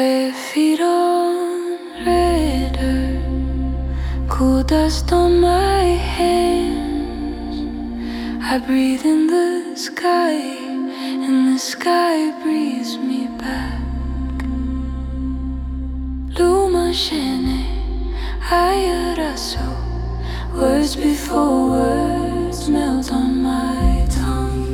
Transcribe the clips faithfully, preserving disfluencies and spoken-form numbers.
Bare feet on red earth, cool dust on my hands. I breathe in the sky, and the sky breathes me back. Luma Shene, Ayaraso, words before words melt on my tongue.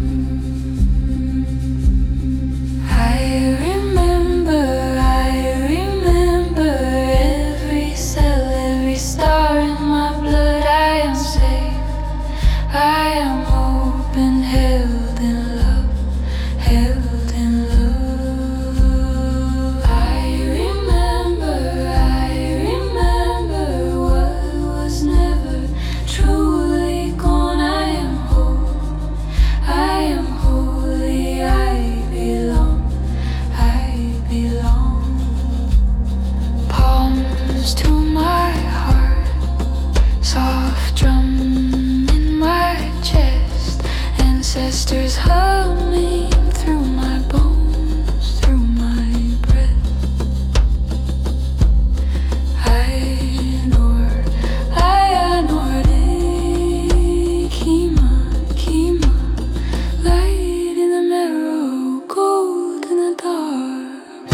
I remember, I remember every cell, every star in my blood. I am safe, I am open, held in love, held in love. I remember, I remember what was never truly gone. I am whole, I am holy, I belong, I belong. Palms to my heart, soft drum in my chest, ancestors humming through my bones, through my breath. Ainur, Ainur, Kima, Kima, light in the marrow, gold in the dark.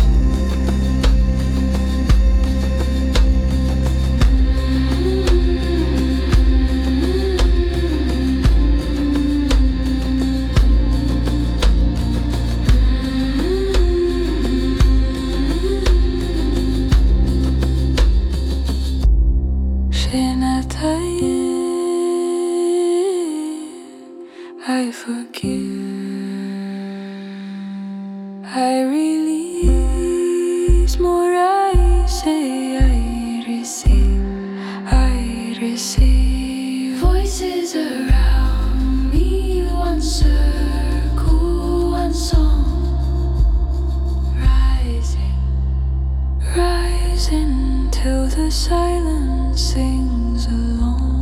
Shenataye, I forgive, I release, more I say, I receive, I receive. Voices around me, one circle, one song, rising, rising till the silence sings along.